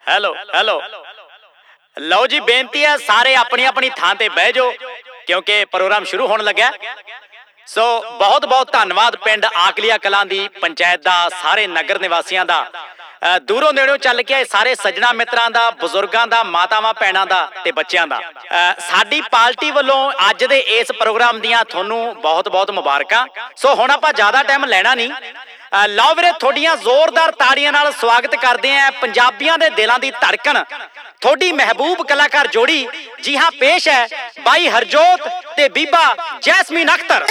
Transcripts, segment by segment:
Hello hello लो जी, बेनती है सारे अपनी अपनी थां ते बह जाओ क्योंकि प्रोग्राम शुरू होने लगा। सो बहुत बहुत धन्नवाद पिंड आकलिया कलां दी पंचायत दा, सारे नगर निवासियों दा, दूरों नेड़ों चल के सारे सज्जणा मित्रां दा, बजुर्गां दा, मातावां भैणां दा ते बच्चियां दा। साडी पार्टी वालों अज दे इस प्रोग्राम दियां तुहानूं बहुत बहुत मुबारकां। सो हुण आपां ज़्यादा टाइम लैना नहीं, लो वीरे थोड़ियां जोरदार ताड़ियां नाल स्वागत करते हैं पंजाबियों के दिलों की धड़कन, थोड़ी महबूब कलाकार जोड़ी। जी हाँ, पेश है बाई हरजोत ते बीबा जैस्मीन अख्तर।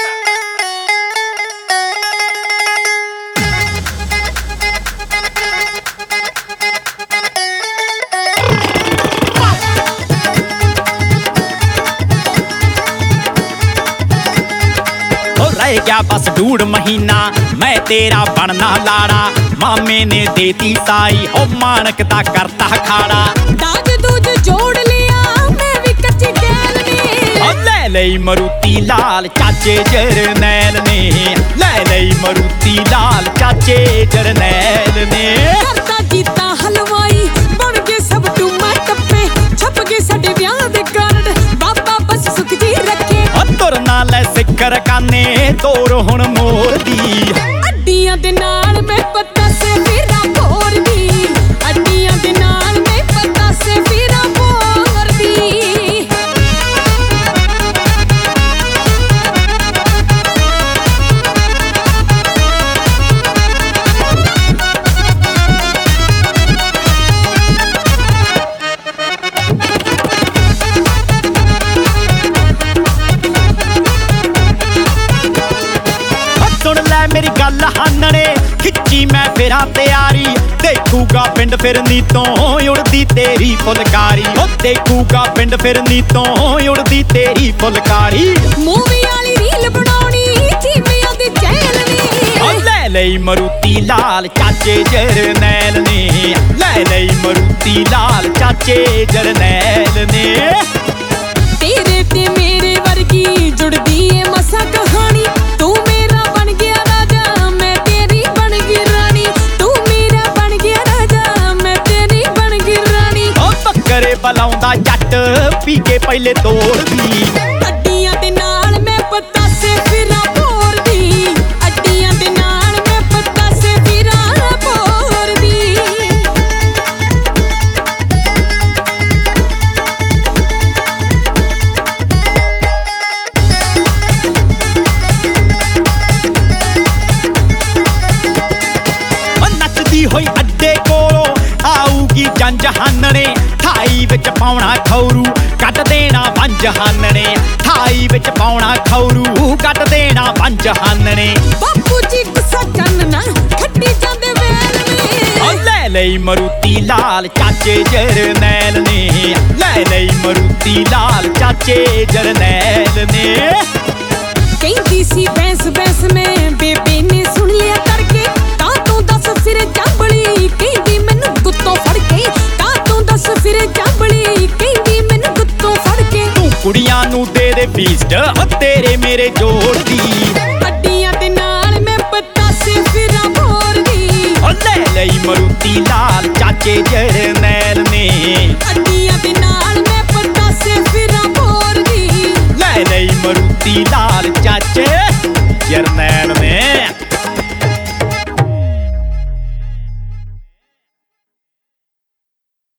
रह गया बस 1.5 महीना मैं तेरा बनना लाड़ा, मामे ने देती साई हो मानक दा करता खाड़ा। दाज दूज जोड़ लिया मैं भी कच्ची कैल ने, ले लई मरूती लाल चाचे जरनैल ने, ले लई मरूती लाल चाचे जरनैल ने। करता जीता हलवाई बन गए सब टूमा टप्पे, छप गए साडे ब्याह दे कार्ड, बाबा बस सुख जी रखे। तुर नाल सिकर काने तोर हुण मोर दी, अड्डियां दे नाल मैं पत्ता से फिरा भोर दी, अड्डियां दे नाल मैं पत्ता से फिरा भोर दी। मेरी गल हानने खिच्ची मैं फिरा तैयारी, देखूगा पिंड फिरनी तो उड़दी तेरी फुलकारी, देखूगा पिंड फिरनी तो उड़दी तेरी फुलकारी। मूवी वाली रील बनाउणी जीवियां दी चैल ने, ले लई मरूती लाल चाचे जरनैल ने, ले लई मरूती लाल चाचे जरनैल ने। तेरे ते मेरे वर्गी जुड़दी है मसा कहानी, तू मेरा बन गया राजा मैं तेरी बन गई रानी, तू मेरा बन गया राजा मैं तेरी बन गई रानी। ओ बकरे बलाउंदा जट पी के पहले तोड़ दी, अड्डियां दे नाल मैं पत्ता से फिरा भोर दी, अड्डियां दे नाल मैं पत्ता से फिरा भोर दी। होई अड्डे कोलों आऊगी जंज हानने, थाई विच पाउणा खौरू कट देना पंज हानने, थाई विच पाउणा खौरू कट देना पंज हानने। बापू जी गुस्सा करना खट्टी जांदे वेल में, ले लई मरूती लाल चाचे जरनैल ने, ले लई मरूती लाल चाचे जरनैल ने। कहती सी बैंस बैंस में बेबे ने सुन लिया करके, तां तू दस फिर चांबली कहती मैनू गुत्तों फड़ के, तां तू दस फिर चांबली कहती मैनू गुत्तों फड़ के। तू कुड़ियां नू दे दे फीस्ट तेरे मेरे जोड़ दी, अड्डियां दे नाल मैं पत्ता से फिरा भोर दी, ले लई मरूती लाल चाचे जरनैल ने, अड्डियां दे नाल मैं पत्ता से फिरा भोर दी, ले लई मरूती लाल